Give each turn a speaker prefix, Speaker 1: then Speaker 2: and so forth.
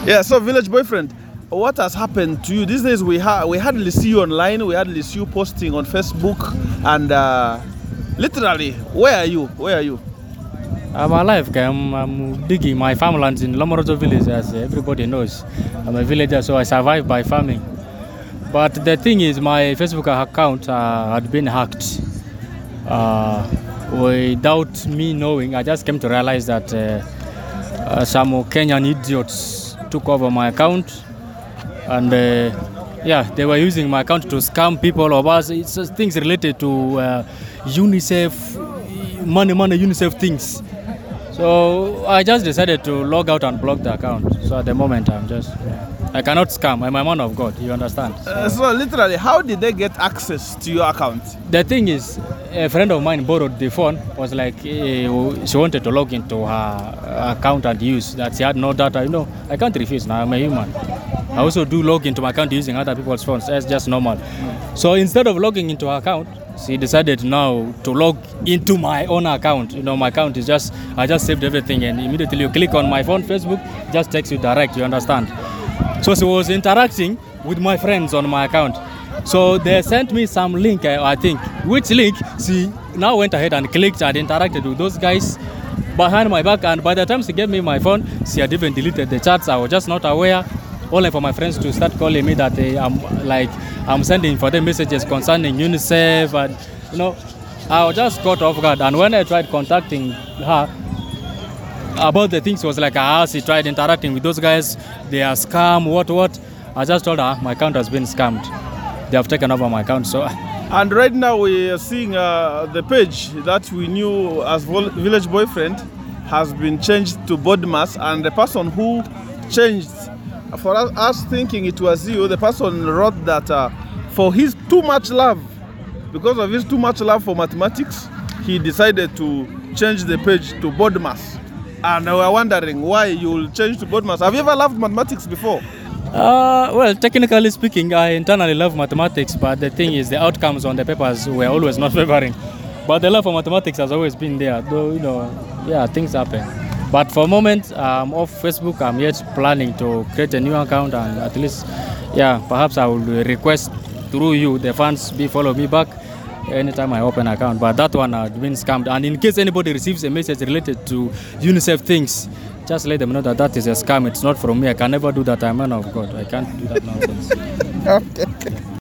Speaker 1: Yeah, so village boyfriend, what has happened to you? These days we hardly see you online, we hardly see you posting on Facebook, and literally, where are you? Where are you?
Speaker 2: I'm alive. Okay? I'm digging my farmlands in Lomorozo village, as everybody knows. I'm a villager, so I survive by farming. But the thing is, my Facebook account had been hacked. Without me knowing, I just came to realize that some Kenyan idiots took over my account, and yeah, they were using my account to scam people of us. It's things related to UNICEF, money, UNICEF things. So I just decided to log out and block the account. So at the moment, I cannot scam. I'm a man of God, you understand?
Speaker 1: So literally, how did they get access to your account?
Speaker 2: The thing is, a friend of mine borrowed the phone, was like, she wanted to log into her account and use that. She had no data. You know, I can't refuse now, I'm a human. I also do log into my account using other people's phones. That's just normal. So instead of logging into her account, she decided now to log into my own account. You know, my account is just, I just saved everything, and immediately you click on my phone, Facebook, just takes you direct, you understand? So she was interacting with my friends on my account. So they sent me some link, I think, which link she now went ahead and clicked and interacted with those guys behind my back. And by the time she gave me my phone, she had even deleted the chats. I was just not aware, only for my friends to start calling me that I'm sending for them messages concerning UNICEF, and you know, I just got off guard. And when I tried contacting her about the things, was like, she tried interacting with those guys, they are scam, what. I just told her my account has been scammed. They have taken over my account. So,
Speaker 1: and right now we are seeing the page that we knew as Village Boyfriend has been changed to Bodmas, and the person who changed, for us thinking it was you, the person wrote that for his too much love, because of his too much love for mathematics, he decided to change the page to Bodmas. And we're wondering why you'll change to Bodmas. Have you ever loved mathematics before?
Speaker 2: Well, technically speaking, I internally love mathematics, but the thing is, the outcomes on the papers were always not favoring. But the love for mathematics has always been there, though, you know, yeah, things happen. But for a moment, I'm off Facebook. I'm yet planning to create a new account, and at least, yeah, perhaps I will request through you, the fans, follow me back anytime I open an account. But that one had been scammed. And in case anybody receives a message related to UNICEF things, just let them know that that is a scam. It's not from me. I can never do that. I'm a man of God. I can't do that nonsense.
Speaker 1: Okay.